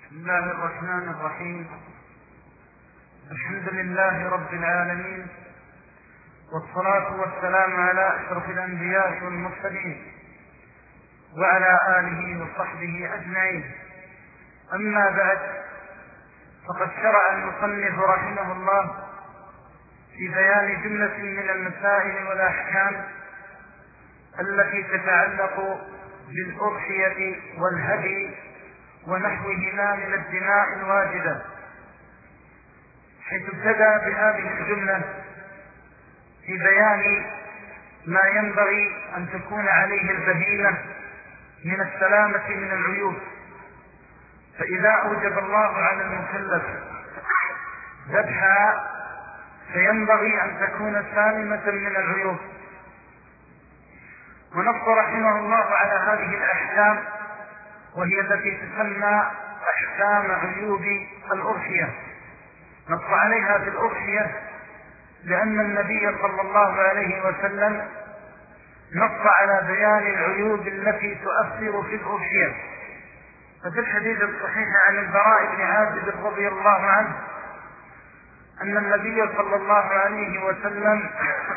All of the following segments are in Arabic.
بسم الله الرحمن الرحيم. الحمد لله رب العالمين، والصلاة والسلام على أشرف الأنبياء والمرسلين وعلى آله وصحبه أجمعين. أما بعد، فقد شرع المصنف رحمه الله في بيان جملة من المسائل والأحكام التي تتعلق بالأضحية والهدي ونحوهما من الدماء الواجبة، حيث ابتدأ بهذه الجملة في بيان ما ينبغي أن تكون عليه البهيمة من السلامة من العيوب. فإذا أوجب الله على المكلف ذبحها فينبغي أن تكون سالمة من العيوب. ونص رحمه الله على هذه الأحكام، وهي التي تسمى أحكام عيوب الأضحية. نص عليها في الأضحية لأن النبي صلى الله عليه وسلم نص على بيان العيوب التي تؤثر في الأضحية. ففي الحديث الصحيح عن البراء بن عازب رضي الله عنه أن النبي صلى الله عليه وسلم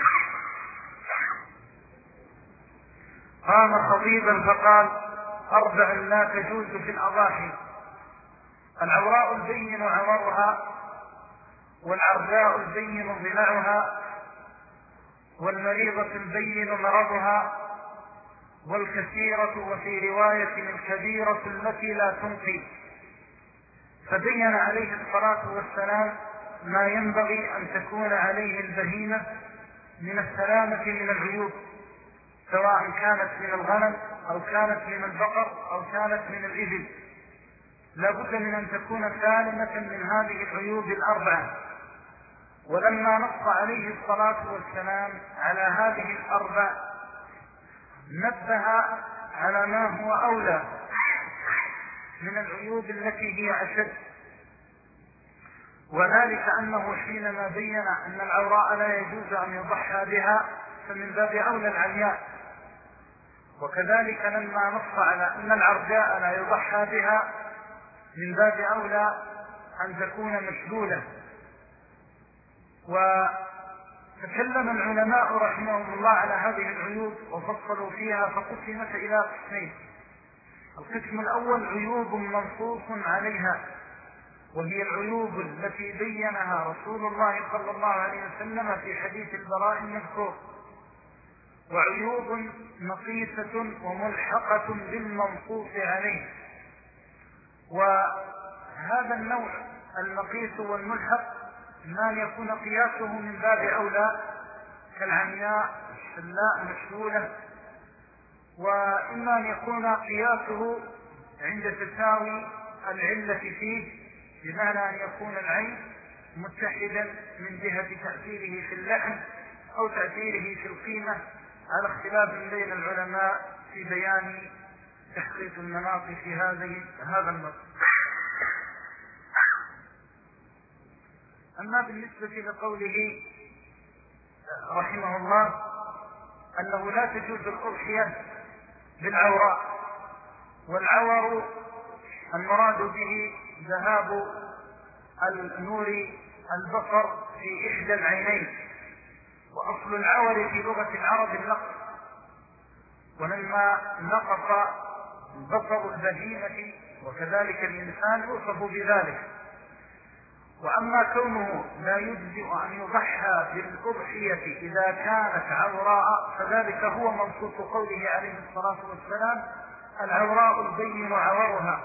قام خطيبا فقال: 4 لا تجوز في الأضاحي: العوراء البين عورها، والعرجاء البين ضلعها، والمريضة البين مرضها، والكثيرة وفي رواية الكبيرة التي لا تنقي. فبين عليه الصلاة والسلام ما ينبغي أن تكون عليه البهيمة من السلامة من العيوب، سواء كانت من الغنم أو كانت من البقر أو كانت من الإبل. لا بد من أن تكون سالمة من هذه العيوب ال4. ولما نص عليه الصلاة والسلام على هذه ال4 نبه على ما هو أولى من العيوب التي هي أشد، وذلك أنه حينما بين أن العوراء لا يجوز أن يضحى بها فمن باب أولى العمياء، وكذلك لما نص على أن العرجاء لا يضحى بها من باب أولى أن تكون مشلولة. وتكلم العلماء رحمهم الله على هذه العيوب وفصلوا فيها فقسمت إلى قسمين. القسم الأول عيوب منصوص عليها، وهي العيوب التي بينها رسول الله صلى الله عليه وسلم في حديث البراء المذكور، وعيوب نقيصة وملحقة بالمنصوص عليه. وهذا النوع النقيص والملحق ما يكون قياسه من باب أولى كالعمياء الشلاء المشلولة، وإما أن يكون قياسه عند تساوي العلة فيه، بمعنى أن يكون العين متحدا من جهة تأثيره في اللحم أو تأثيره في القيمة، على اختلاف بين العلماء في بيان تحقيق المناط في هذا النص. أما بالنسبة لقوله رحمه الله أنه لا تجوز الأضحية بالعوراء، والعور المراد به ذهاب النور البصر في إحدى العينين، وأصل العور في لغة العرب النقص، ولما نقص بصر البهيمة وكذلك الإنسان يوصف بذلك. وأما كونه لا يجزئ أن يضحى بالأضحية إذا كانت عوراء فذلك هو منصوص قوله عليه الصلاة والسلام: العوراء البين عورها.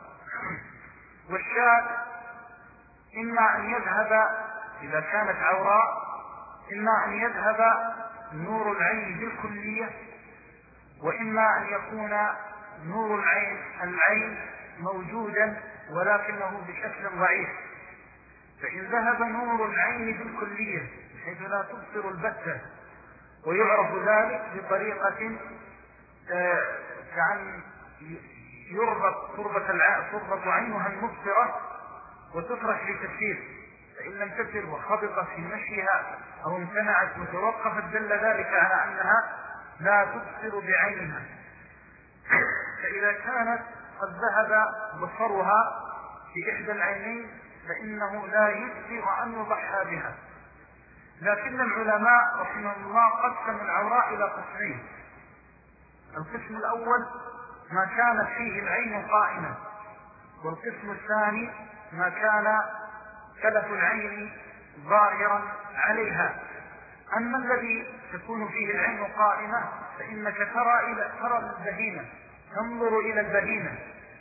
والشاة إما أن يذهب إذا كانت عوراء، إما أن يذهب نور العين بالكلية، وإما أن يكون نور العين موجودا ولكنه بشكل ضعيف. فإن ذهب نور العين بالكلية بحيث لا تبصر البتة، ويعرف ذلك بطريقة كأن تربط عينها المبصرة وتفرش لتفسير، فإن لم تسر وخبطت في مشيها أو امتنعت وتوقفت دل ذلك على أنها لا تبصر بعينها. فإذا كانت قد ذهب بصرها بإحدى العينين فإنه لا يجزئ أن يضحى بها. لكن العلماء رحمه الله قسموا العوراء إلى قسمين. القسم الأول ما كانت فيه العين قائمة، والقسم الثاني ما كان كلف العين ظاهرا عليها. أما الذي تكون فيه العين قائمة فإنك ترى البهيمة، تنظر إلى البهيمة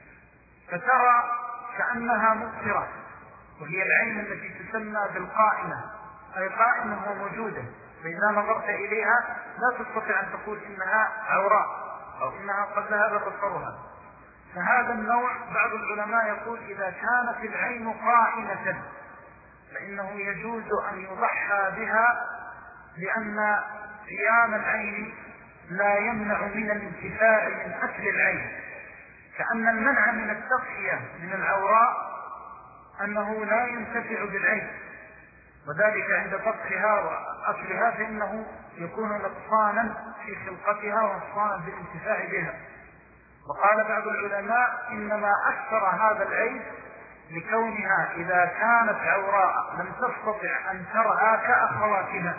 فترى كأنها مبصرة، وهي العين التي تسمى بالقائمة، أي قائمة وموجودة، فإذا نظرت إليها لا تستطيع أن تقول إنها عوراء أو إنها قد ذهب بصرها. فهذا النوع بعض العلماء يقول إذا كانت العين قائمة فإنه يجوز أن يضحى بها، لأن قيام العين لا يمنع من الانتفاع من أكل العين، كأن المنع من التضحية من العوراء أنه لا ينتفع بالعين، وذلك عند طبخها وأكلها فإنه يكون نقصانا في خلقتها ونقصانا في الانتفاع بها. وقال بعض العلماء إنما أكثر هذا العيب لكونها إذا كانت عوراء لم تستطع أن ترها كأخواتها،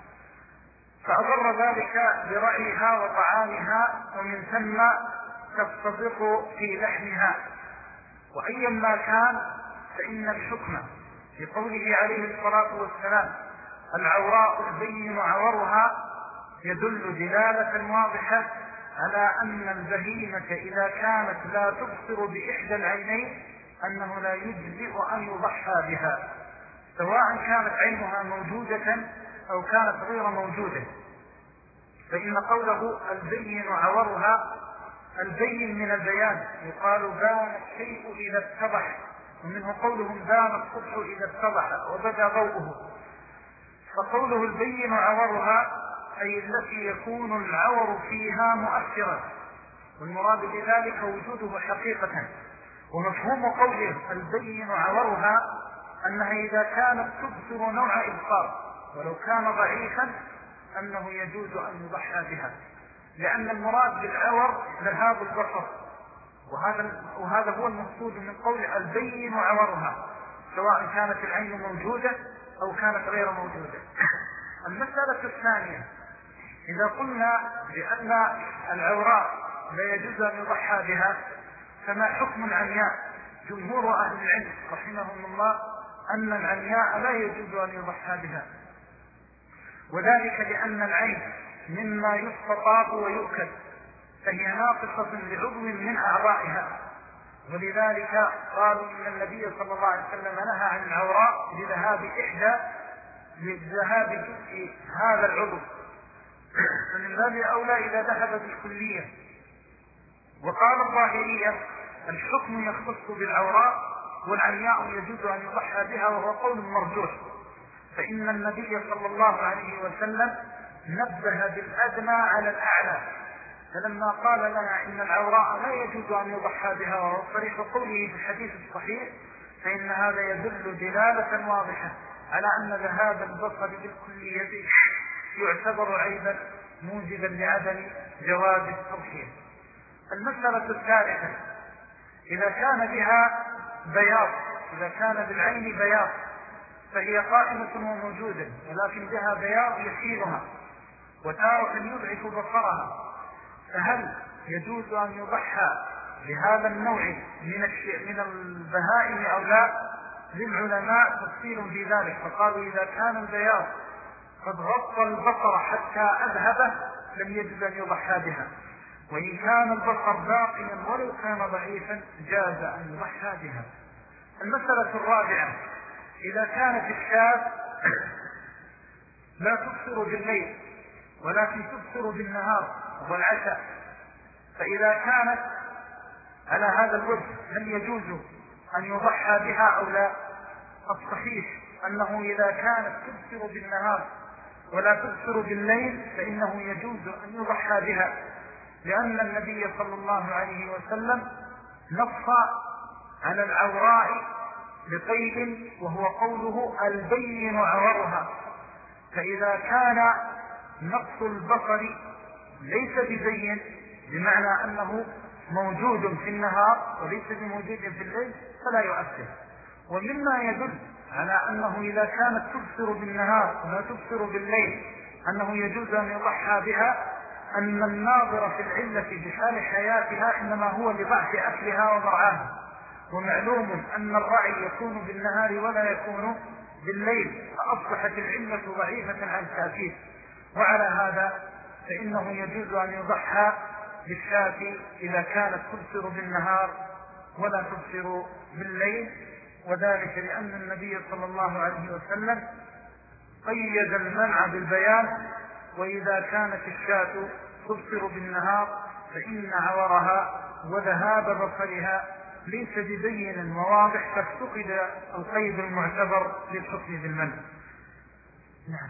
فأضر ذلك برأيها وطعامها، ومن ثم تصطدق في لحمها. وأيا ما كان فإن الحكم في قوله عليه الصلاة والسلام العوراء البين عورها يدل دلالة واضحة على أن البهيمة إذا كانت لا تبصر بإحدى العينين أنه لا يجزئ أن يضحى بها، سواء كانت عينها موجودة أو كانت غير موجودة. فإن قوله البين عورها، البين من البيان، يقال بان الشيء إذا اتضح، ومنه قولهم بان الصبح إذا اتضح وبدا ضوءه. فقوله البين عورها أي التي يكون العور فيها مؤثرا، والمراد بذلك وجوده حقيقة. ومفهوم قوله البين عورها أنها إذا كانت تبصر نوع إبصار ولو كان ضعيفا أنه يجوز أن يضحى بها، لأن المراد بالعور ذهاب البصر، وهذا هو المقصود من قول البين عورها، سواء كانت العين موجودة أو كانت غير موجودة. المسألة الثانية، إذا قلنا بأن العوراء لا يجوز أن يضحى بها، فما حكم العمياء؟ جمهور أهل العلم رحمهم الله أن العمياء لا يجوز أن يضحى بها، وذلك لأن العين مما يستطاب ويؤكل، فهي ناقصة لعضو من أعضائها، ولذلك قالوا إن النبي صلى الله عليه وسلم نهى عن العوراء لذهاب جزء هذا العضو، فمن باب أولى إذا ذهب بالكلية. وقال الظاهرية الحكم يختص بالعوراء والعمياء يجوز أن يضحى بها، وهو قول مرجوح، فإن النبي صلى الله عليه وسلم نبه بالأدنى على الأعلى، فلما قال لنا إن العوراء لا يجوز أن يضحى بها وهو صريح قوله في الحديث الصحيح، فإن هذا يدل دلالة واضحة على أن ذهاب البصر بالكلية يعتبر عيبا موجبا لعدم جواز التضحية. المسألة الثالثة، إذا كان بها بياض، إذا كان بالعين بياض فهي قائمة وموجودة، ولكن بها بياض يسيرها وتارة يضعف بصرها، فهل يجوز أن يضحى بهذا النوع من البهائم أو لا؟ للعلماء تفصيل في ذلك، فقالوا إذا كان البياض قد غطى البصر حتى أذهبه لم يجوز أن يضحى بها، وإن كان البصر باقيا ولو كان ضعيفا جاز أن يضحى بها. المسألة الرابعة، إذا كانت الشاة لا تبصر بالليل ولكن تبصر بالنهار والعشاء، فإذا كانت على هذا الوجه هل يجوز أن يضحى بها أو لا؟ الصحيح أنه إذا كانت تبصر بالنهار ولا تبصر بالليل فإنه يجوز أن يضحى بها، لأن النبي صلى الله عليه وسلم نص على العوراء بقيد وهو قوله البين عورها، فإذا كان نقص البصر ليس ببين بمعنى أنه موجود في النهار وليس بموجود في الليل فلا يؤثر. ومما يدل على أنه إذا كانت تبصر بالنهار ولا تبصر بالليل أنه يجوز أن يضحى بها أن الناظر في العلة بحال حياتها إنما هو لضعف أكلها ومرعاها، ومعلوم أن الرعي يكون بالنهار ولا يكون بالليل، فأصبحت العلة ضعيفة عن التأكيد. وعلى هذا فإنه يجوز أن يضحى بالشاة إذا كانت تبصر بالنهار ولا تبصر بالليل، وذلك لأن النبي صلى الله عليه وسلم قيد المنع بالبيان: وإذا كانت الشاة تبصر بالنهار فإن عورها وذهاب بصرها ليس ببين وواضح، فافتقد القيد المعتبر للحكم بالمنع. نعم.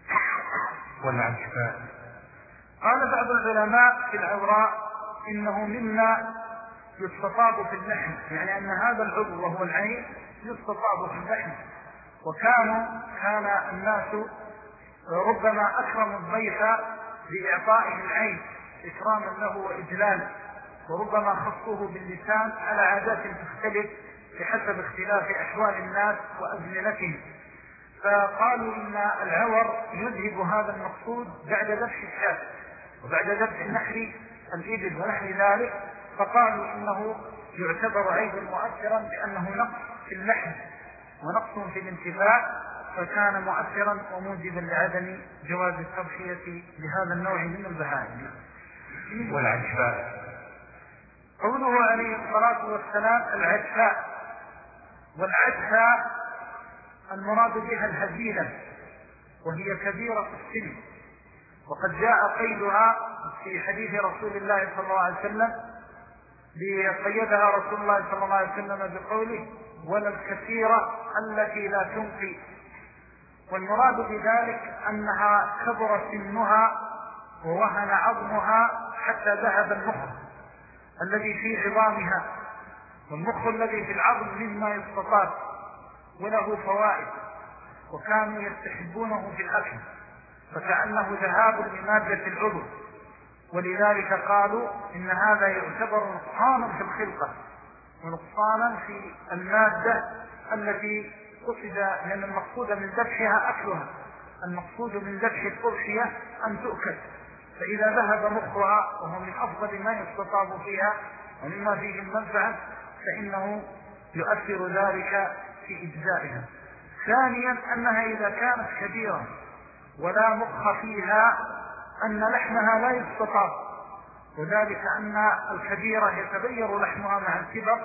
والعجفاء. قال بعض العلماء في العوراء إنه مما يستطاب في اللحم، يعني أن هذا العضو وهو العين يستطاب في اللحم. كان الناس ربما أكرموا الضيف بإعطائه العين إكراما له وإجلالا، وربما خصوه باللسان على عادات تختلف بحسب اختلاف أحوال الناس وأزمنتهم، فقالوا إن العور يذهب هذا المقصود بعد ذبح الشاة وبعد ذبح النحر الإبل ونحو ذلك، فقالوا إنه يعتبر عيبا مؤثرا لأنه نقص في اللحم ونقص في الانتفاع، فكان مؤثرا وموجبا لعدم جواز التضحية بهذا النوع من البهائم. والعجفاء. قوله عليه الصلاة والسلام العجفاء، والعجفاء المراد بها الهزيلة، وهي كبيرة السن، وقد جاء قيدها في حديث رسول الله صلى الله عليه وسلم، قيدها رسول الله صلى الله عليه وسلم بقوله: ولا الكثيرة التي لا تنقي. والمراد بذلك أنها كبر سنها ووهن عظمها حتى ذهب المخ الذي في عظامها، والمخ الذي في العظم مما يستطاب وله فوائد، وكانوا يستحبونه في الأكل، فكأنه ذهاب لمادة العضو، ولذلك قالوا إن هذا يعتبر نقصانا في الخلقة ونقصانا في المادة التي قصد، لأن المقصود من ذبحها أكلها، المقصود من ذبح الأضحية أن تؤكل، فإذا ذهب مخها وهو من أفضل ما يستطاب فيها ومما فيه المنفعة فإنه يؤثر ذلك في إجزائها. ثانيا أنها إذا كانت كبيرة ولا مخ فيها أن لحمها لا يستطاب، وذلك أن الكبيرة يتغير لحمها مع الكبر،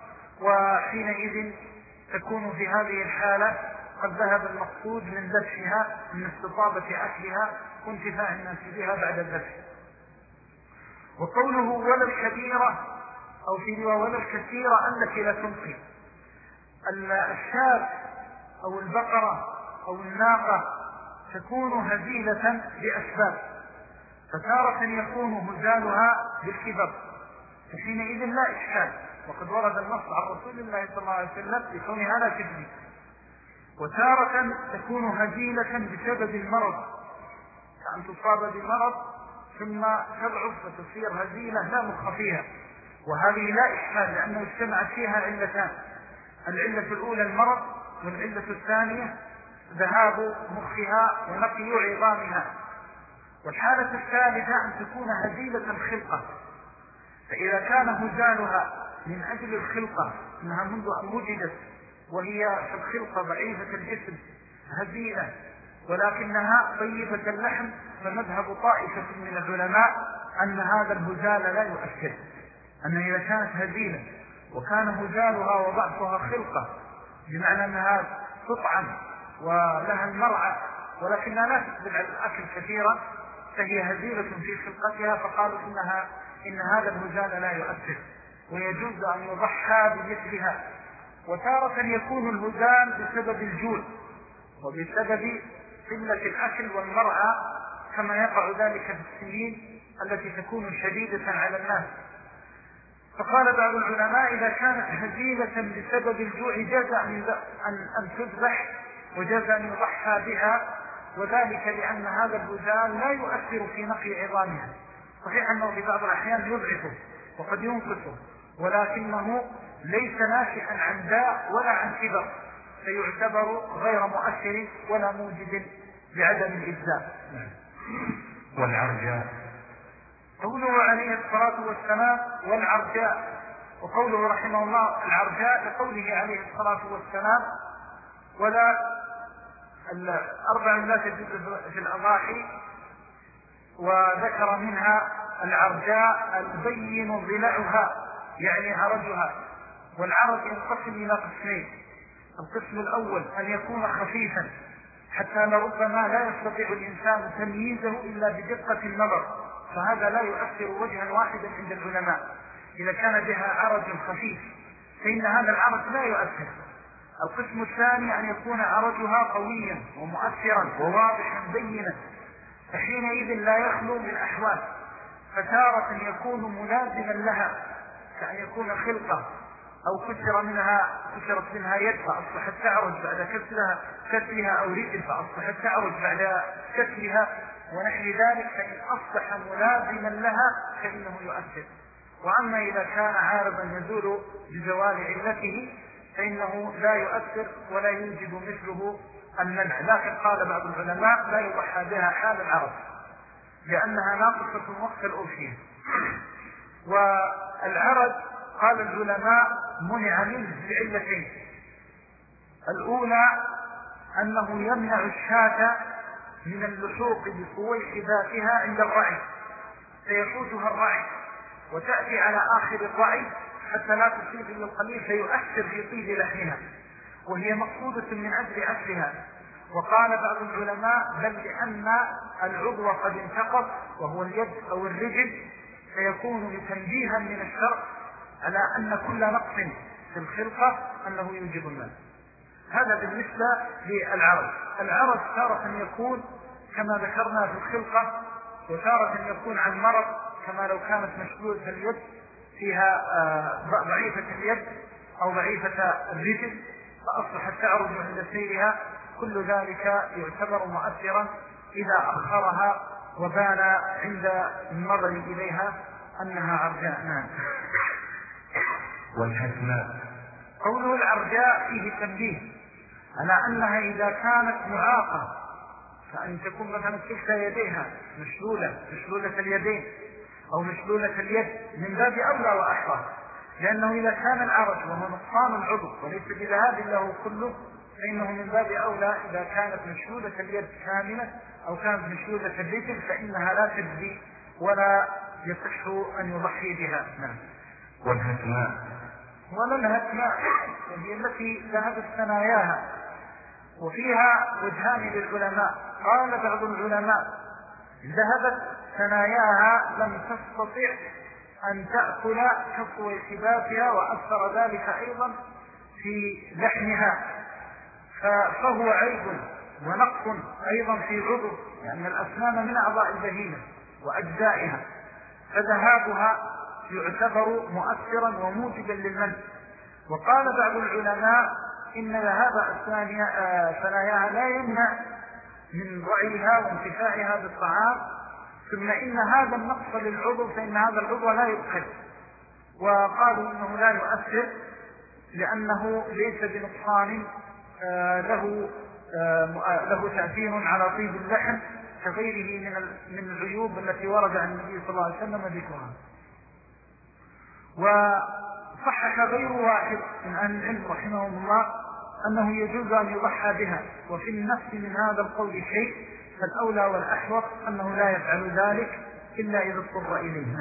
وحينئذ تكون في هذه الحالة قد ذهب المقصود من ذبحها من استطابة أكلها وانتفاع الناس بها بعد الذبح. وقوله ولا الكبيرة أو في رواية ولا الكثيرة التي لا تنقي، الشاة أو البقرة أو الناقة تكون هزيلة بأسباب، فتارة يكون هزالها بالكبر، فحينئذ لا إشكال، وقد ورد النص عن رسول الله صلى الله عليه وسلم بكونها لا تجري. وتارة تكون هزيلة بسبب المرض، كأن تصاب بمرض ثم تضعف وتصير هزيلة لا مخ فيها، وهذه لا إشكال لأنه اجتمعت فيها علتان: العلة الأولى المرض، والعلة الثانية ذهاب مخها ونقي عظامها. والحالة الثالثة أن تكون هزيلة الخلقة، فإذا كان هزالها من أجل الخلقة أنها منذ أن وجدت وهي في الخلقة ضعيفة الجسم هزيلة ولكنها طيبة اللحم، فمذهب طائفة من العلماء أن هذا الهزال لا يؤثر، أن إذا كانت هزيلة وكان هزالها وضعفها خلقة بمعنى أنها تطعم ولها المرعى ولكنها لا تقبل على الأكل كثيرا فهي هزيلة في خلقتها، فقالوا إن هذا الهزال لا يؤثر ويجوز أن يضحى بمثلها. وتارة يكون الهزال بسبب الجوع وبسبب قلة الأكل والمرعى، كما يقع ذلك في السنين التي تكون شديدة على الناس. فقال بعض العلماء إذا كانت هزيلة بسبب الجوع جاز أن تذبح وجاز أن يضحى بها، وذلك لأن هذا الهزال لا يؤثر في نقي عظامها. صحيح أنه في بعض الأحيان يضعفه، وقد ينقصه، ولكنه ليس ناشئا عن داء ولا عن كبر، فيعتبر غير مؤثر ولا موجد لعدم الإجزاء. والعرجاء قوله عليه الصلاة والسلام والعرجاء، وقوله رحمه الله العرجاء لقوله عليه الصلاة والسلام ولا 4 لا تجوز في الأضاحي، وذكر منها العرجاء البين ضلعها يعني عرجها. والعرج ينقسم إلى قسمين: القسم الأول أن يكون خفيفا حتى لربما لا يستطيع الإنسان تمييزه إلا بدقة النظر، فهذا لا يؤثر وجها واحدا عند العلماء. إذا كان بها عرج خفيف فإن هذا العرج لا يؤثر. القسم الثاني أن يكون عرجها قويا ومؤثرا وواضحا بينا، فحينئذ لا يخلو من أحوال، فتارة يكون ملازما لها كأن يكون خلقة أو كسرت منها يد فأصبحت تعرج بعد كسرها أو رجل فأصبحت تعرج بعد كسرها ونحو ذلك، فإن أصبح ملازما لها فإنه يؤثر. وأما إذا كان عارضا يزول بزوال علته فإنه لا يؤثر ولا يوجد مثله المنع. لكن قال بعض العلماء لا يضحى بها حال العرض لأنها ناقصة وقت الأضحية. والعرض قال العلماء منع منه بعلتين: الأولى أنه يمنع الشاة من اللحوق بصويح ذاتها عند الرعي، فيفوتها الرعي وتأتي على آخر الرعي حتى لا تصيب إلا القليل فيؤثر في طيب لحمها، وهي مقصودة من أجل أكلها. وقال بعض العلماء بل لأن العضو قد انتقض وهو اليد أو الرجل، فيكون تنبيها من الشرع على أن كل نقص في الخلقة أنه يوجب المنع. هذا بالنسبة للعرج. العرج تارة يكون كما ذكرنا في الخلقة، وتارة يكون عن مرض كما لو كانت مشلولة اليد فيها ضعيفة اليد أو ضعيفة الرجل فأصبحت تعرج عند سيرها، كل ذلك يعتبر مؤثرا إذا أخرها وبان عند النظر إليها أنها عرجاء. والحسناء قوله العرجاء فيه تنبيه على أنها إذا كانت معاقة، فأن تكون مثلا كلتا يديها مشلولة اليدين أو مشلولة اليد من باب أولى وأحرى، لأنه إذا كان العرج وهو نقصان العضو وليس بذهاب له كله فإنه من باب أولى إذا كانت مشلولة اليد كاملة أو كانت مشلولة الرجل فإنها لا تجزي ولا يصح أن يضحي بها. والهتماء ولا الهتماء وهي التي ذهبت ثناياها، وفيها وجهان للعلماء. قال بعض العلماء ذهبت ثناياها لم تستطع أن تأكل كسو حبابها وأثر ذلك أيضا في لحمها، فهو عيب ونقص أيضا في عضو، لأن الأسنان من أعضاء البهيمة وأجزائها، فذهابها يعتبر مؤثرا وموجبا للمنع. وقال بعض العلماء إن ذهاب ثناياها لا يمنع من رعيها وانتفاعها بالطعام، ثم إن هذا النقص للعضو فإن هذا العضو لا يؤكل، وقالوا إنه لا يؤثر لأنه ليس بنقصان له تأثير على طيب اللحم كغيره من العيوب التي ورد عن النبي صلى الله عليه وسلم ذكرها. وصحح غير واحد من أهل العلم رحمهم الله أنه يجوز أن يضحى بها، وفي النفس من هذا القول شيء، فالأولى والأحوط أنه لا يفعل ذلك إلا إذا اضطر إليه.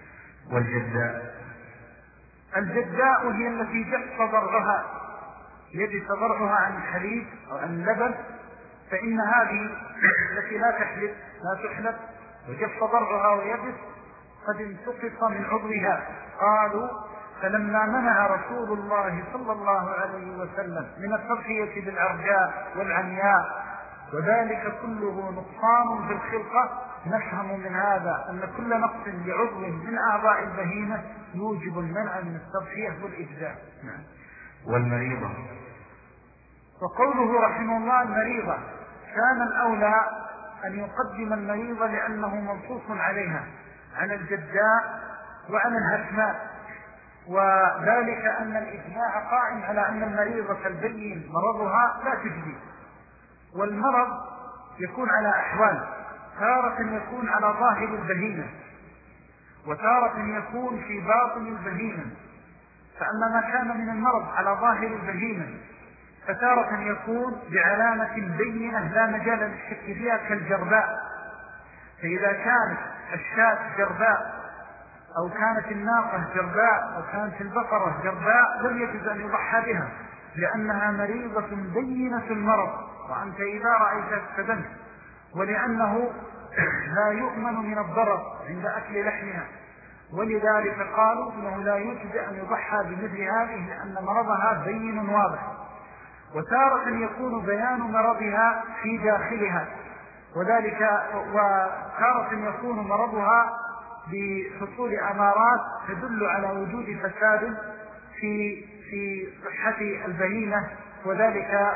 الجداء هي التي جف ضرعها، يجف ضرعها عن الحليب أو عن اللبن، فإن هذه التي لا تحلب وجف ضرعها ويجف قد انتقص من عضوها. قالوا فلما منع رسول الله صلى الله عليه وسلم من التضحية بالعرجاء والعمياء وذلك كله نقصان في الخلقة، نفهم من هذا أن كل نقص لعضو من أعضاء البهيمة يوجب المنع من التضحية والإجزاء. والمريضة. وقوله رحمه الله المريضة، كان الأولى أن يقدم المريضة لأنه منصوص عليها عن الجداء وعن الهتماء. وذلك أن الإجماع قائم على أن المريضة البين مرضها لا تجدي. والمرض يكون على أحوال، تارة يكون على ظاهر البهيمة، وتارة يكون في باطن البهيمة. فأما ما كان من المرض على ظاهر البهيمة فتارة يكون بعلامة بينة لا مجال للشك فيها كالجرباء. فإذا كانت الشاة جرباء أو كانت الناقة جرباء أو كانت البقرة جرباء لم يجوز أن يضحى بها، لأنها مريضة بينة المرض وأنت إذا رأيت استدمت، ولأنه لا يؤمن من الضرر عند أكل لحمها، ولذلك قالوا إنه لا يجوز أن يضحى بمثل هذه لأن مرضها بين واضح. وتارة يكون بيان مرضها في داخلها، وتارة يكون مرضها بحصول أمارات تدل على وجود فساد في صحة البهيمة، وذلك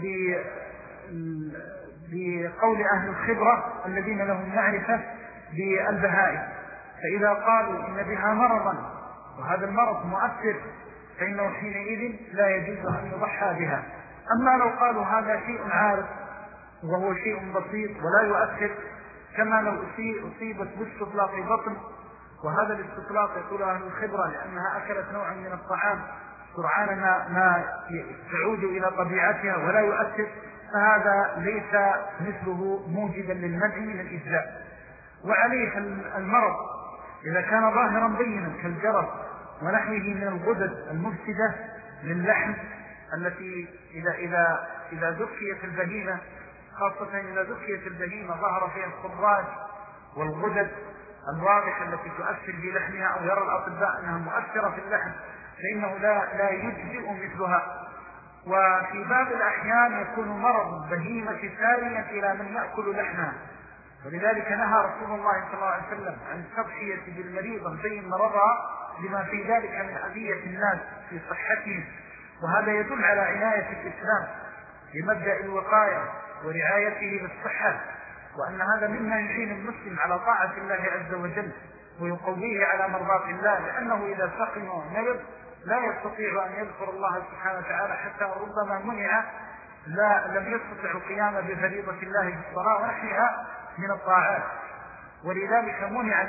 بقول أهل الخبرة الذين لهم معرفة بالبهائم. فإذا قالوا إن بها مرضا وهذا المرض مؤثر فإنه حينئذ لا يجوز أن يضحى بها. أما لو قالوا هذا شيء عارض وهو شيء بسيط ولا يؤثر، كما لو أصيبت باستطلاق بطن، وهذا الاستطلاق يقول أهل الخبرة لأنها أكلت نوعا من الطعام سرعان ما تعود إلى طبيعتها ولا يؤثر، فهذا ليس مثله موجبا للمنع من الإجزاء. وعليه المرض إذا كان ظاهرا بينا كالجرب ونحوه من الغدد المفسدة للحم التي إذا ذكيت البهيمة، خاصة إذا ذكيت البهيمة ظهر فيها الخراج والغدد الواضحة التي تؤثر بلحمها أو يرى الأطباء أنها مؤثرة في اللحم، فإنه لا يجزئ مثلها. وفي بعض الأحيان يكون مرض البهيمة ثانيا إلى من يأكل لحمها، ولذلك نهى رسول الله صلى الله عليه وسلم عن التضحية بالمريض بين مرضها لما في ذلك من أذية الناس في صحتهم. وهذا يدل على عناية الإسلام بمبدأ الوقاية ورعايته بالصحة، وأن هذا مما يعين المسلم على طاعة الله عز وجل ويقويه على مرضات الله، لأنه إذا سقم ومرض لا يستطيع أن يذكر الله سبحانه وتعالى، حتى ربما منع لم يستطع القيام بفريضة الله بالصلاة ونحوها من الطاعات. ولذلك منع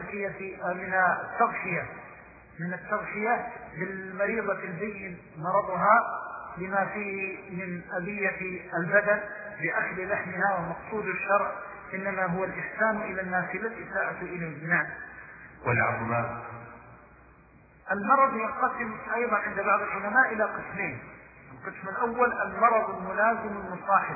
من التضحية بالمريضة البين مرضها لما فيه من أذية البدن بأكل لحمها. ومقصود الشرع إنما هو الإحسان إلى الناس لا الإساءة إليه. نعم. والعظماء المرض ينقسم أيضا عند بعض العلماء إلى قسمين. القسم الأول المرض الملازم المصاحب،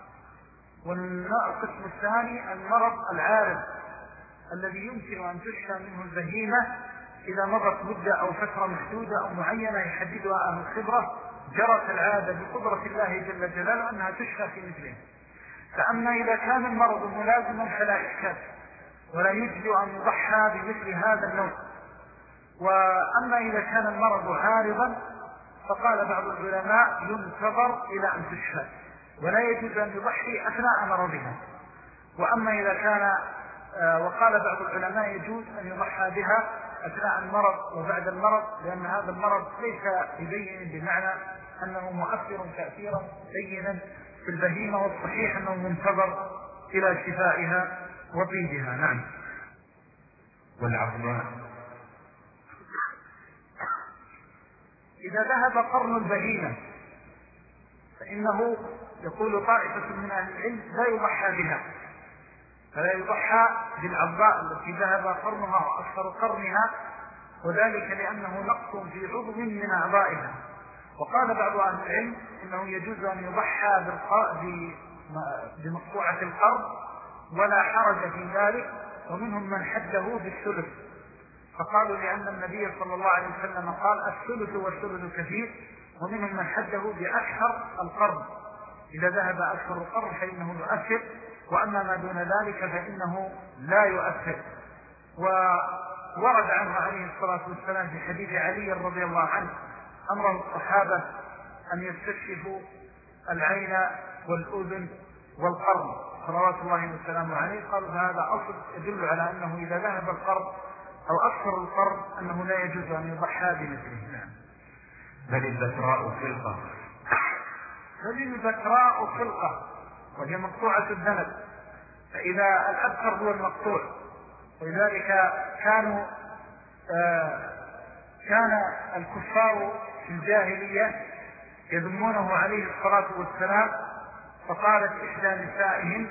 والقسم الثاني المرض العارض الذي يمكن أن تشفى منه البهيمة إذا مضت مدة أو فترة محدودة أو معينة يحددها أهل الخبرة، جرت العادة بقدرة الله جل جلاله أنها تشفى في مثله. فأما إذا كان المرض ملازما فلا إشكال ولا يجب أن يضحى بمثل هذا النوع. وأما إذا كان المرض عارضا فقال بعض العلماء ينتظر إلى أن تشفى ولا يجوز أن يضحي أثناء مرضها. وأما إذا كان وقال بعض العلماء يجوز أن يضحى بها أثناء المرض وبعد المرض، لأن هذا المرض ليس ببين بمعنى أنه مؤثر تأثيرا بينا في البهيمة، والصحيح أنه منتظر إلى شفائها وطيبها. نعم. والعظماء إذا ذهب قرن البهيمة فإنه يقول طائفة من أهل العلم لا يضحى بها، فلا يضحى بالعضاء التي ذهب قرنها وأكثر قرنها، وذلك لأنه نقص في عضو من أعضائها. وقال بعض أهل العلم إنه يجوز أن يضحى بمقطوعة القرن ولا حرج في ذلك، ومنهم من حده بالثلث، فقالوا لأن النبي صلى الله عليه وسلم قال الثلث والثلث كثير، ومنهم من حده بأكثر القرن، إذا ذهب أكثر القرن فإنه يؤثر، وأما ما دون ذلك فإنه لا يؤثر. وورد عنه عليه الصلاة والسلام في حديث علي رضي الله عنه أمره الصحابة أن يستكشفوا العين والأذن والقرن صلوات الله وسلامه عليه. قالوا هذا أصل يدل على أنه إذا ذهب القرن أو أكثر القرن أنه لا يجوز أن يضحى بمثله. بل البتراء خلقة. بل البتراء خلقة وهي مقطوعة الذنب، فإذا الأبتر هو المقطوع، ولذلك كان الكفار في الجاهلية يذمونه عليه الصلاة والسلام، فقالت إحدى نسائهم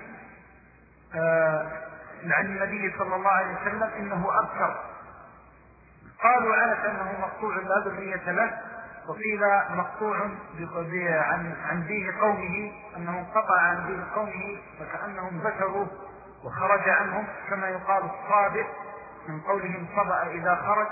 عن النبي صلى الله عليه وسلم إنه أبتر، قالوا على أنه مقطوع لا ذرية له، وقيل مقطوع عن دين قومه، أنه انقطع عن دين قومه فكأنهم ذكروا وخرج عنهم، كما يقال الصابئ من قولهم صبأ إذا خرج.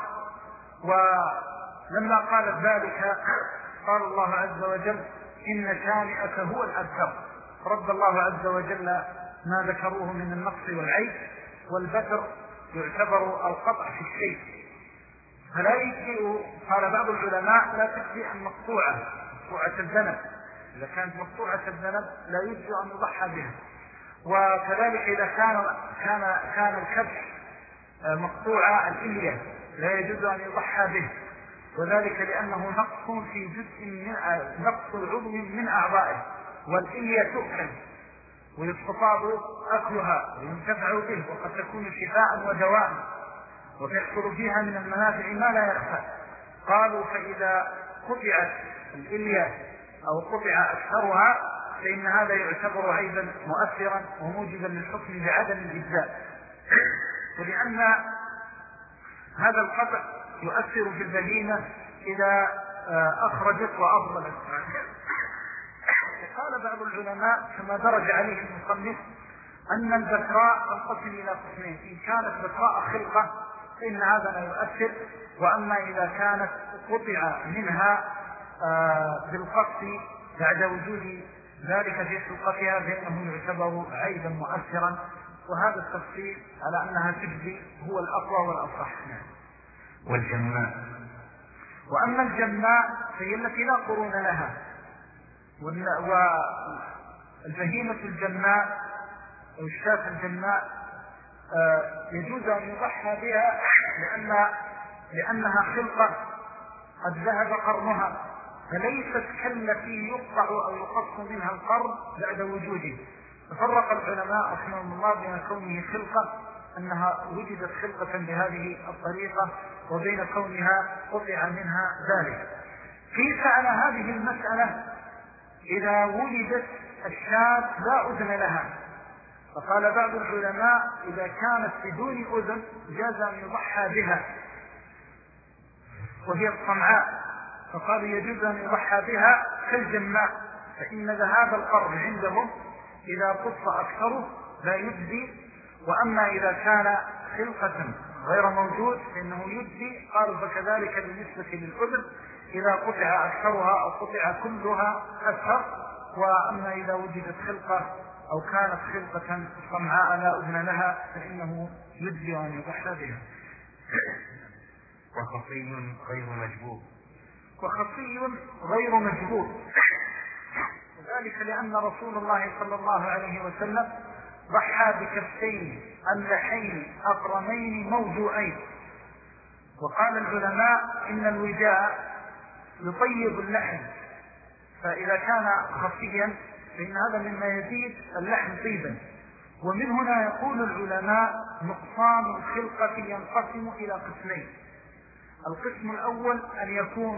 ولما قالت ذلك قال الله عز وجل إن شانئك هو الأبتر، رد الله عز وجل ما ذكروه من النقص والعيب، والبتر يعتبر القطع في الشيء، فلا يجزئ. قال بعض العلماء لا تجزئ مقطوعة الذنب، إذا كانت مقطوعة الذنب لا يجزئ أن يضحى بها. وكذلك إذا كان الكبش مقطوعة الإلية لا يجوز أن يضحى به، وذلك لأنه نقص في جزء من نقص العضو من أعضائه، والإلية تؤكل ويستطاب أكلها وينتفع به، وقد تكون شفاء ودواء وتحصل فيها من المنافع ما لا يخفى. قالوا فإذا قطعت الإلية أو قطع أكثرها فإن هذا يعتبر عيبا مؤثرا وموجبا للحكم بعدم الإجزاء، ولأن هذا القطع يؤثر في البهيمة إذا أخرجت وأفضلت. قال بعض العلماء كما درج عليه المصنف أن البتراء تنقسم إلى قسمين، إن كانت بتراء خلقة فإن هذا لا يؤثر، وأما إذا كانت قطع منها بالقص بعد وجود ذلك في خلقتها فإنه يعتبر عيبا مؤثرا، وهذا التفصيل على أنها تجزي هو الأقوى والأصح. والجماء. وأما الجماء فهي التي لا قرون لها، والبهيمة الجماء أو الشاة الجماء يجوز أن يضحى بها لأنها خلقة قد ذهب قرنها، فليست كالتي يقطع أو يقص منها القرن بعد وجوده. تفرق العلماء رحمهم الله بين كونه خلقة أنها وجدت خلقة بهذه الطريقة وبين كونها قطع منها ذلك. كيف على هذه المسألة إذا ولدت الشاة لا أذن لها؟ فقال بعض العلماء إذا كانت بدون أذن جاز أن يضحى بها وهي الصمعاء، فقالوا يجوز أن يضحى بها كالجماء، فإن ذهاب القرن عندهم إذا قص أكثره لا يجزي. وأما إذا كان خلقة غير موجود فإنه يجزي. قالوا فكذلك بالنسبة للأذن إذا قطع أكثرها أو قطع كلها أكثر. وأما إذا وجدت خلقة أو كانت خلقة صمعاء لا أذن لها فإنه يجزي أن يضحى بها. وخصي غير مجبور. وخصي غير مجبور، وذلك لأن رسول الله صلى الله عليه وسلم ضحى بكفين أملحين أقرمين موجوعين. وقال العلماء إن الوجاء يطيب اللحم، فإذا كان خفيا فإن هذا مما يزيد اللحم طيبا. ومن هنا يقول العلماء نقصان الخلقة ينقسم إلى قسمين. القسم الأول أن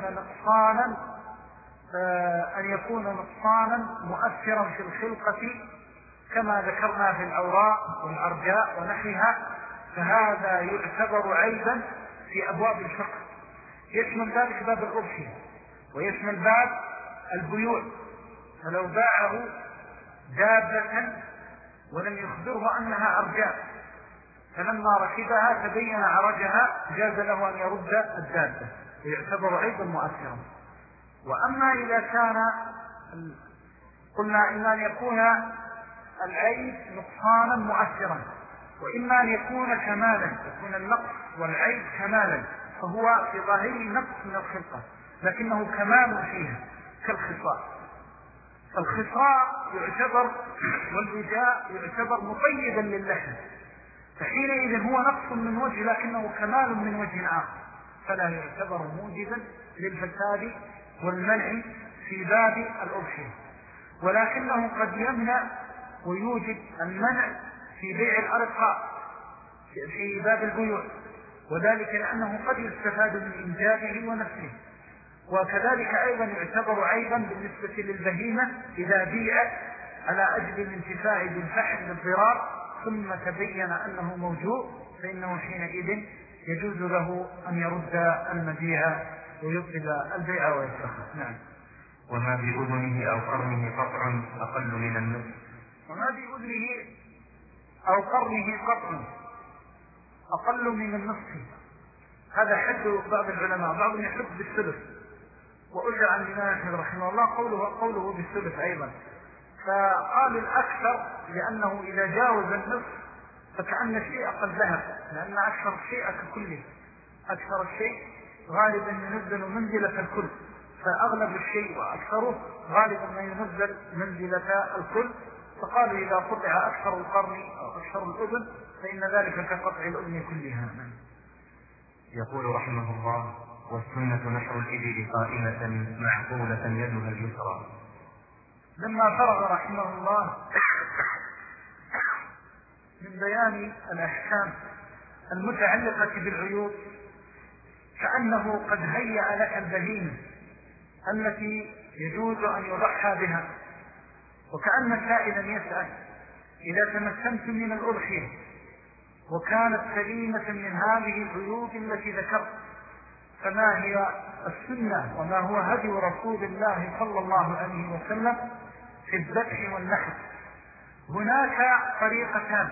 يكون نقصانا مؤثرا في الخلقة كما ذكرنا في الأوراق والأرجاء ونحوها، فهذا يعتبر عيبا في أبواب الفقه، يشمل ذلك باب الأضحية ويشمل باب البيوع. فلو باعه دابة ولم يخبره أنها أرجاء فلما ركبها تبين عرجها جاز له أن يرد الدابة ويعتبر عيبا مؤثرا. وأما إذا كان قلنا إما أن يكون العيب نقصانا مؤثرا وإما أن يكون كمالا، يكون النقص والعيب كمالا، فهو في ظاهره نقص من الخلقة لكنه كمال فيها كالخصاء. فالخصاء يعتبر والوجاء يعتبر مطيبا للحم، فحينئذ هو نقص من وجه لكنه كمال من وجه آخر، فلا يعتبر موجبا للفساد والمنع في باب الأضحية، ولكنه قد يمنع ويوجد المنع في بيع الأرقاء في باب البيوع، وذلك لأنه قد يستفاد من إنجابه ونفسه. وكذلك أيضا يعتبر عيبا بالنسبة للبهيمة إذا بيع على أجل الانتفاع بالفحل للضرار ثم تبين أنه موجود، فإنه حينئذ يجوز له أن يرد المبيع ويبطل البيع ويتركه. نعم. وما بأذنه أو قرنه قطع أقل من النصف. وما بأذنه أو قرنه قطع أقل من النصف، هذا حد بعض العلماء، بعضهم يحب بالثلث، وأجع عن الإمام أحمد رحمه الله قوله بالثلث أيضا، فقال الأكثر لأنه إذا جاوز النصف فكأن الشيء قد ذهب، لأن أكثر الشيء ككله، أكثر الشيء غالبا ينزل منزلة الكل، فأغلب الشيء وأكثره غالبا ما ينزل منزلة الكل، فقالوا إذا قطع أكثر القرن أو أكثر الأذن فإن ذلك كقطع الأذن كلها. يقول رحمه الله: والسنة نحر الإبل قائمة معقولة يدها اليسرى. لما فرغ رحمه الله من بيان الأحكام المتعلقة بالعيوب كأنه قد هيأ لك البهيمة التي يجوز أن يضحى بها، وكأن سائلا يسأل: إذا تمكنت من الأضحية وكانت سليمة من هذه العيوب التي ذكرت فما هي السنة وما هو هدي رسول الله صلى الله عليه وسلم في الذبح والنحر؟ هناك طريقتان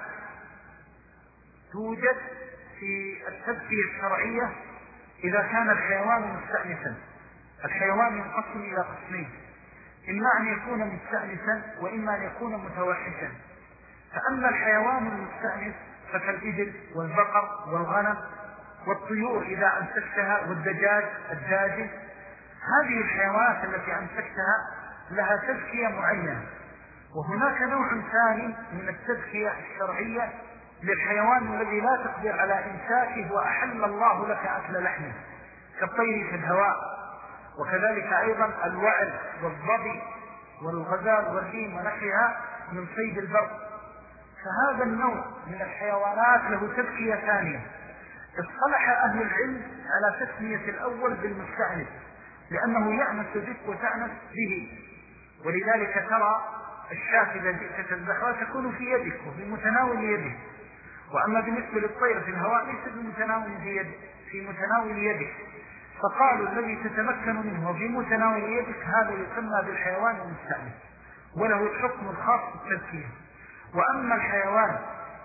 توجد في التذكية الشرعية إذا كان الحيوان مستأنسا. الحيوان ينقسم إلى قسمين: إما أن يكون مستأنسا وإما أن يكون متوحشا. فأما الحيوان المستأنس فكالإبل والبقر والغنم والطيور إذا أمسكتها والدجاج الداجن، هذه الحيوانات التي أمسكتها لها تزكية معينة. وهناك نوع ثاني من التزكية الشرعية للحيوان الذي لا تقدر على إمساكه وأحل الله لك أكل لحمه كالطير في الهواء، وكذلك أيضا الوعل والظبي والغزال والهيم ونحوها من صيد البر. فهذا النوع من الحيوانات له تزكية ثانية. اصطلح أهل العلم على تسمية الأول بالمستأنس لأنه يأنس بك وتأنس به، ولذلك ترى الشاة إذا جئت تذبحها تكون في يدك وفي متناول يدك، وأما بالنسبة للطير في الهواء ليس في متناول يدك، فقالوا الذي تتمكن منه في متناول يدك هذا يسمى بالحيوان المستأنس وله الحكم الخاص بالتزكية. وأما الحيوان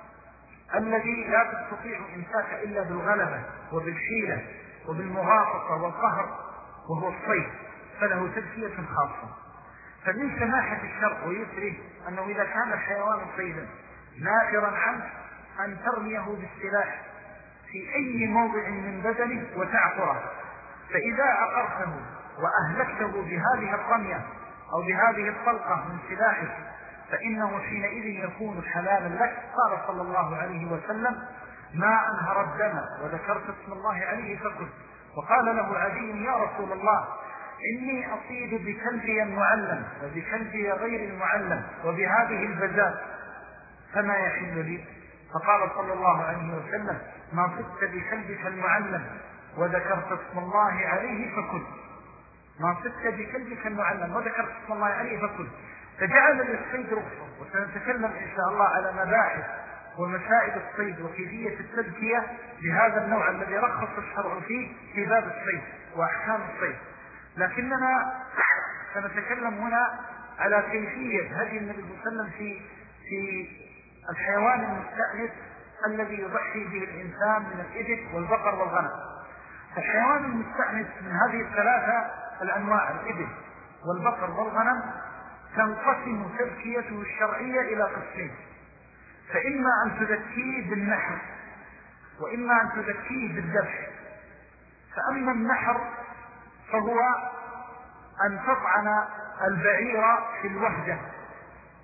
الذي لا تستطيع إمساك إلا بالغلبة وبالحيلة وبالمغافقة والقهر وهو الصيد فله تزكية خاصة. فمن سماحة الشرع ويسره أنه إذا كان الحيوان صيدا نافرا عنه أن ترميه بالسلاح في أي موضع من بدنه وتعقره، فإذا عقرته وأهلكته بهذه الرمية أو بهذه الطلقة من سلاحه فإنه حينئذ يكون حلالا لك. قال صلى الله عليه وسلم: ما أنهر الدم وذكرت اسم الله عليه فكل. وقال له عدي: يا رسول الله إني أصيد بكلبي المعلم وبكلبي غير المعلم وبهذه البزات فما يحل لي؟ فقال صلى الله عليه وسلم: ما صدت بكلبك المعلم وذكرت اسم الله عليه فكل. ما صدت بكلبك المعلم وذكرت اسم الله عليه فكل. فجعل للصيد رخصة، وسنتكلم إن شاء الله على مباحث ومسائل الصيد وكيفية التزكية بهذا النوع الذي رخص الشرع فيه في باب الصيد وأحكام الصيد. لكننا سنتكلم هنا على كيفية هدي النبي صلى الله عليه وسلم في الحيوان المستأنس الذي يضحي به الإنسان من الإبل والبقر والغنم. الحيوان المستأنس من هذه الثلاثة الأنواع الإبل والبقر والغنم تنقسم تزكيته الشرعية إلى قسمين: فإما أن تزكيه بالنحر وإما أن تزكيه بالذبح. فأما النحر فهو أن تطعن البعير في الوهدة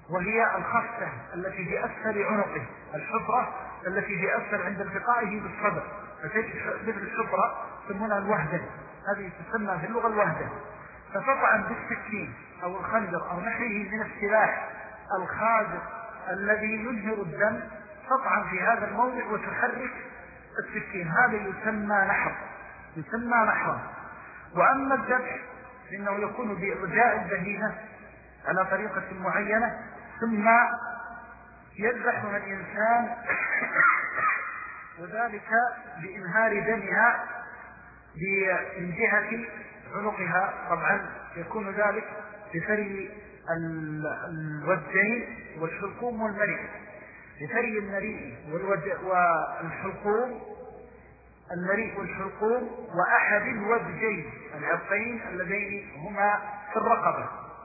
وهي الخفة التي في أسفل عنقه، الحفرة التي في أسفل عند التقائه بالصدر، مثل الحفرة يسمونها الوهدة، هذه تسمى في اللغة الوهدة. فتطعن بالسكين أو الخنجر أو نحوه من السلاح الخادر الذي ينهر الدم، تطعن في هذا الموضع وتحرك السكين، هذا يسمى نحر، يسمى نحرا. وأما الذبح فإنه يكون بإرجاء البهيمة على طريقة معينة، ثم يذبحها الإنسان وذلك بإنهار دمها من جهة عنقها. طبعا يكون ذلك بفري الوجهين والحلقوم والمريء، بفري المريء والحلقوم، المريء والحلقوم وأحد الوجهين العبقين اللذين هما في الرقبة.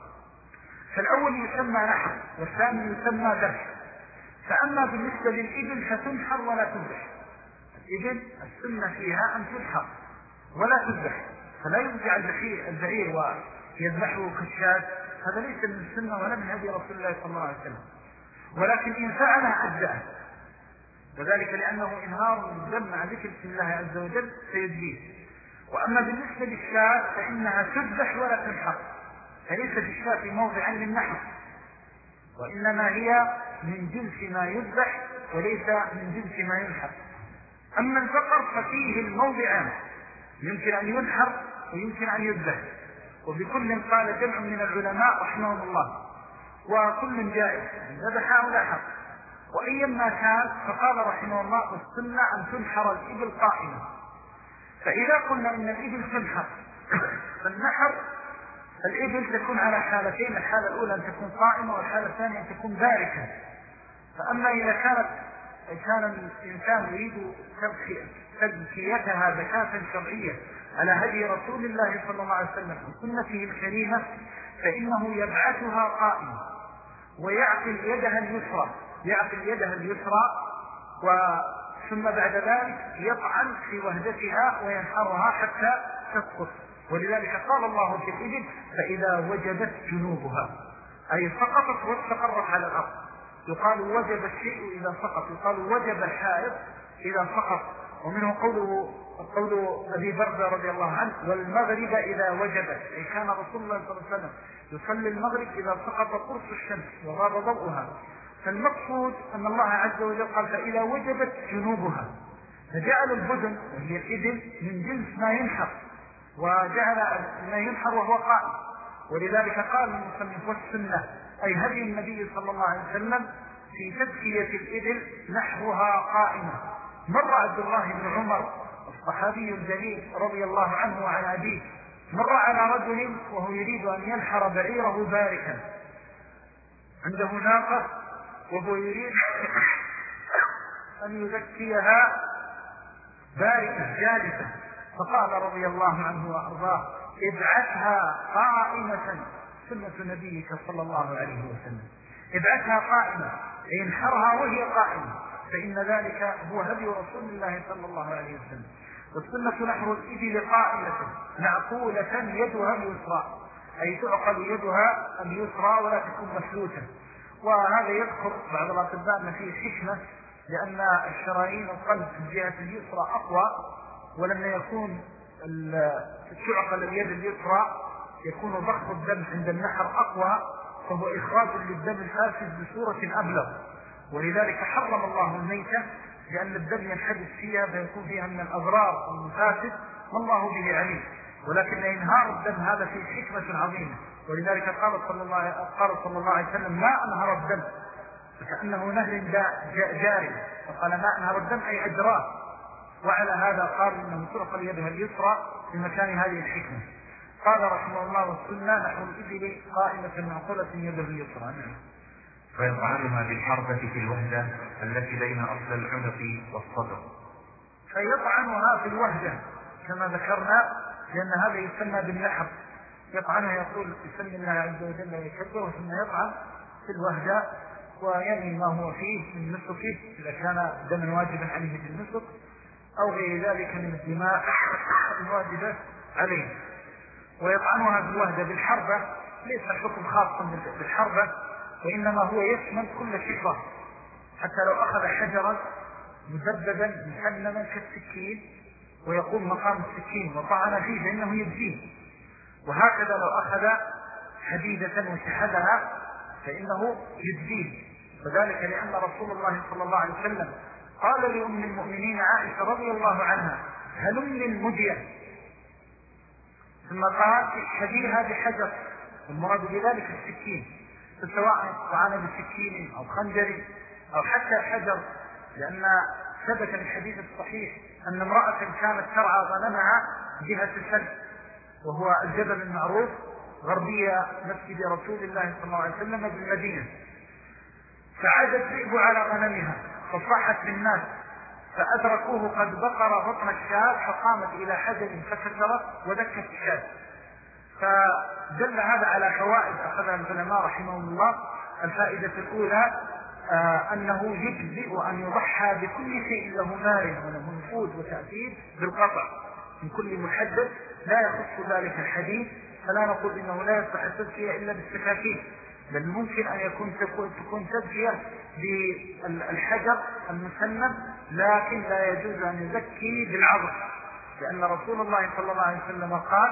فالأول يسمى نحر والثاني يسمى ذبح. فأما بالنسبة للإبل فتنحر ولا تذبح. الإبل السنة فيها أن تنحر ولا تذبح، فلا يرجع البعير ويذبحه كالشاة، هذا ليس من السنة ولا من هدي رسول الله صلى الله عليه وسلم. ولكن إن فعلها أجزأه، وذلك لأنه إنهار من الدم مع ذكر اسم الله عز وجل سيجزيه. وأما بالنسبة للشاة فإنها تذبح ولا تنحر، فليست الشاة في موضع للنحر، وإنما هي من جنس ما يذبح وليس من جنس ما ينحر. أما البقر ففيه الموضعان، يمكن أن ينحر ويمكن أن يذبح، وبكل قال جمع من العلماء رحمهم الله، وكل جائز ذبح أو نحر. وأيما كان فقال رحمه الله السنة أن تنحر الإبل قائمة. فإذا قلنا إن الإبل تنحر فالنحر الإبل تكون على حالتين، الحالة الأولى أن تكون قائمة والحالة الثانية أن تكون باركة. فأما إذا كان الإنسان يريد تزكيتها زكاة شرعية على هدي رسول الله صلى الله عليه وسلم وسنته الكريمة، فإنه يبعثها قائمة ويعقل يدها اليسرى ثم بعد ذلك يطعن في وهدتها وينحرها حتى تسقط. ولذلك قال الله في الإبل فإذا وجبت جنوبها، أي سقطت واستقرت على الأرض. يقال وجب الشيء إذا سقط، يقال وجب الحائط إذا سقط. ومنه قول أبي بردة رضي الله عنه والمغرب إذا وجبت، أي كان رسول الله صلى الله عليه وسلم يصلي المغرب إذا سقط قرص الشمس وغاب ضوءها. فالمقصود أن الله عز وجل قال فإذا وجبت جنوبها، فجعل البدن وهي الإبل من جنس ما ينحر، وجعل ما ينحر وهو قائم. ولذلك قال المصنف والسنة أي هدي النبي صلى الله عليه وسلم في تزكية الإبل نحرها قائمة. مر عبد الله بن عمر الصحابي الجليل رضي الله عنه وعن أبيه، مر على رجل وهو يريد أن ينحر بعيره باركا، عنده ناقة وهو يريد أن يزكيها باركة جالسة، فقال رضي الله عنه وأرضاه ابعثها قائمة، سنة نبيك صلى الله عليه وسلم، ابعثها قائمة، انحرها وهي قائمة، فإن ذلك هو هدي رسول الله صلى الله عليه وسلم. والسنة نحر الإبل قائمة معقولة يدها اليسرى، أي تعقل يدها اليسرى ولا تكون مفلوتة. وهذا يذكر بعض الأطباء أن فيه حكمة، لأن الشرايين القلب في الجهة اليسرى أقوى، ولما يكون تعقل اليد اليسرى يكون ضخ الدم عند النحر أقوى، فهو إخراج للدم الفاسد بصورة أبلغ. ولذلك حرم الله الميتة، لأن الدم ينحدث فيها فيكون فيها من الأضرار والمفاسد ما الله به عليم. ولكن إنهار الدم هذا فيه حكمة عظيمة، ولذلك قال صلى الله عليه وسلم ما أنهر الدم، فكأنه نهر جاري، فقال ما أنهر الدم أي أجراه. وعلى هذا قال إنه تعقل يدها اليسرى في مكان هذه الحكمة. قال رحمه الله والسنة نحو الإبل قائمة معقولة يدها اليسرى. فيطعنها بالحربة في الوهدة التي بين أصل العنق والصدر، فيطعنها في الوهدة كما ذكرنا، لأن هذا يسمى بالنحر. يطعنها يقول بسم الله عز وجل يكبر، ثم يطعن في الوهدة وينهي ما هو فيه من نسكه إذا كان دما واجبا عليه بالنسك أو غير ذلك من الدماء الواجبة عليه. ويطعنها في الوهدة بالحربة، ليس الحكم خاصا بالحربة، وإنما هو يشمل كل شفرة، حتى لو أخذ حجرا مدببا محنما كالسكين ويقوم مقام السكين وطعن فيه فإنه يجزيه، وهكذا لو أخذ حديدة وشحذها فإنه يجزيه، وذلك لأن رسول الله صلى الله عليه وسلم قال لأم المؤمنين عائشة رضي الله عنها: هلم المدية، ثم قال: اشحذيها بحجر، والمراد بذلك السكين، فسواء طعن بسكين أو خنجر أو حتى حجر، لأن ثبت في الحديث الصحيح أن امرأة كانت ترعى غنمها جهة السد، وهو الجبل المعروف غربي مسجد رسول الله صلى الله عليه وسلم بالمدينة، فعاد الذئب على غنمها فصاحت للناس فأدركوه قد بقر بطن الشاة، فقامت إلى حجر فكسرت ودكت الشاة. فدل هذا على فوائد أخذها العلماء رحمهم الله. الفائدة الأولى أنه يجزئ أن يضحى بكل شيء له نار وله نفوذ وتأثير بالقطع من كل محدد، لا يخص ذلك الحديث، فلا نقول إنه لا يصح التزكية إلا بالسكاكين، بل ممكن أن تكون تزكية بالحجر المسنن، لكن لا يجوز أن يزكي بالعظم، لأن رسول الله صلى الله عليه وسلم قال: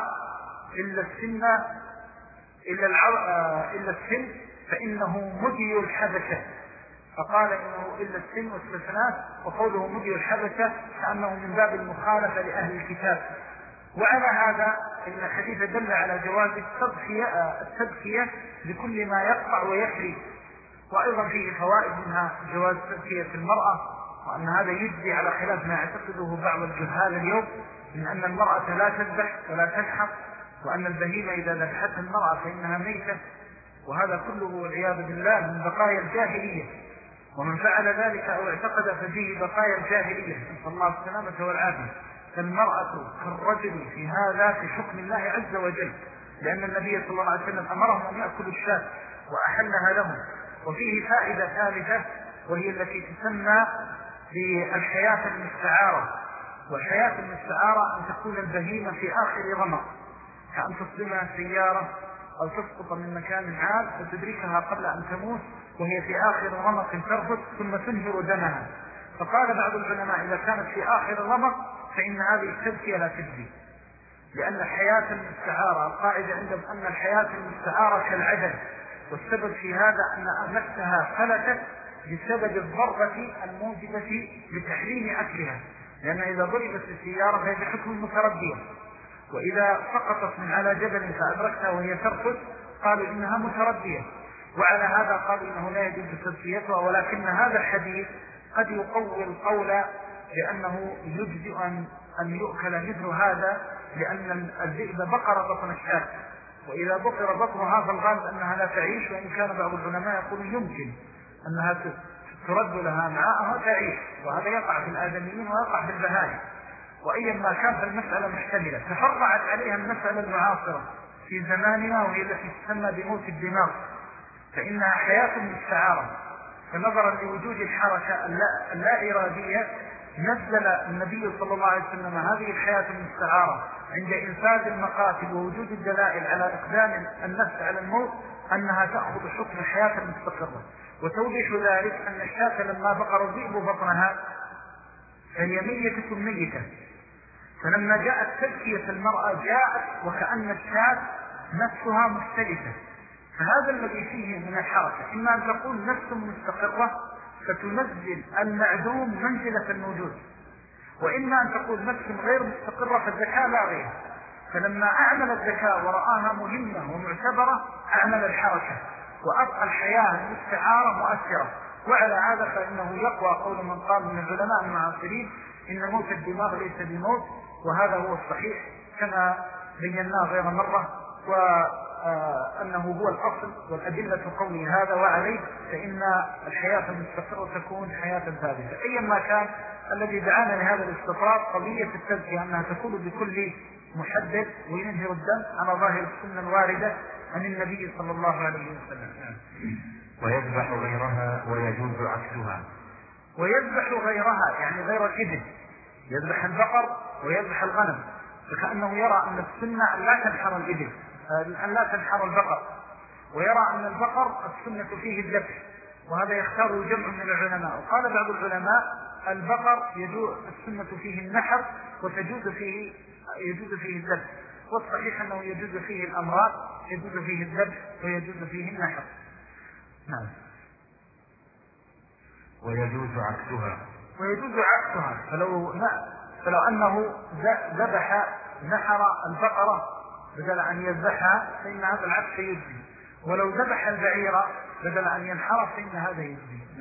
إلا السن فإنه مدي الحبشة، فقال إنه إلا السن واستثناء، وقوله مدي الحبشة كأنه من باب المخالفة لأهل الكتاب. وعلى هذا إن الحديث دل على جواز التزكية بكل ما يقطع ويحري، وأيضا فيه فوائد منها جواز تزكية المرأة، وأن هذا يجزي على خلاف ما يعتقده بعض الجهال اليوم من أن المرأة لا تذبح ولا تشحق، وأن البهيمة إذا ذبحتها المرأة فإنها ميتة، وهذا كله والعياذ بالله من بقايا الجاهلية، ومن فعل ذلك أو اعتقد ففيه بقايا الجاهلية، نسأل الله السلامة والعافية. فالمرأة كالرجل في هذا في حكم الله عز وجل، لأن النبي صلى الله عليه وسلم أمرهم أن يأكلوا الشاة وأحلها لهم. وفيه فائدة ثالثة وهي التي تسمى بالحياة المستعارة، والحياة المستعارة أن تكون البهيمة في آخر رمق، كأن تصدمها سيارة أو تسقط من مكان عال فتدركها قبل أن تموت وهي في آخر رمق ترفض ثم تنهر دمها. فقال بعض العلماء: إذا كانت في آخر رمق فإن هذه التزكية لا تجزي، لأن الحياة المستعارة القاعدة عندهم أن الحياة المستعارة كالعدل، والسبب في هذا أن نفسها فلتت بسبب الضربة الموجبة لتحريم أكلها، لأن إذا ضربت السيارة فهي بحكم متردية، وإذا سقطت من على جبل فأدركتها وهي ترفض قالوا إنها متردية، وعلى هذا قالوا إنه لا يجوز تزكيتها. ولكن هذا الحديث قد يقوي القول لأنه يجزئ أن يؤكل مثل هذا، لأن الذئب بقر بطن الشاة، وإذا بقر بطنها فالغالب أنها لا تعيش، وإن كان بعض العلماء يقول يمكن أنها ترد لها معها تعيش، وهذا يقع في الآدميين ويقع في البهائم. وأيا ما كان فالمسألة محتملة. تفرعت عليها المسألة المعاصرة في زماننا وهي التي تسمى بموت الدماغ، فإنها حياة مستعارة، فنظرا لوجود الحركة اللا إرادية نزل النبي صلى الله عليه وسلم هذه الحياة المستعارة عند إنفاذ المقاتل ووجود الدلائل على إقدام النفس على الموت أنها تأخذ حكم الحياة المستقرة. وتوضح ذلك أن الشاة لما بقر الذئب بطنها فهي ميتة، فلما جاءت تزكية المرأة جاءت وكأن الشاة نفسها مختلفة، فهذا الذي فيه من الحركة إما أن تكون نفس مستقرة فتنزل المعدوم منزلة الموجود، وإما أن تكون نفس غير مستقرة فالذكاء لا غير. فلما أعمل الذكاء ورآها مهمة ومعتبرة أعمل الحركة وأبقى الحياة المستعارة مؤثرة. وعلى هذا فإنه يقوى قول من قال من العلماء المعاصرين إن موت الدماغ ليس بموت، وهذا هو الصحيح كما بيناه غير مرة، وأنه هو الأصل والأدلة قولي هذا، وعليه فإن الحياة المستقرة تكون حياة ثابتة. أيا ما كان الذي دعانا لهذا الاستطراد قضية التزكية أنها تكون بكل محدد وينهر الدم على ظاهر السنة الواردة عن النبي صلى الله عليه وسلم. ويذبح غيرها ويجوز عكسها. ويذبح غيرها يعني غير الإبل، يذبح البقر ويذبح الغنم، فكأنه يرى أن السنة أن لا تنحر الإبل، أن لا تنحر البقر، ويرى أن البقر السنة فيه الذبح، وهذا يختاره جمع من العلماء. وقال بعض العلماء البقر السنة فيه النحر ويجوز فيه الذبح، والصحيح أنه يجوز فيه الأمران، يجوز فيه الذبح ويجوز فيه النحر. نعم. ويجوز عكسها. فلو أنه نحر البقرة بدل أن يذبحها فإن هذا العكس يجزي، ولو ذبح البعيرة بدل أن ينحر فإن هذا يجزي.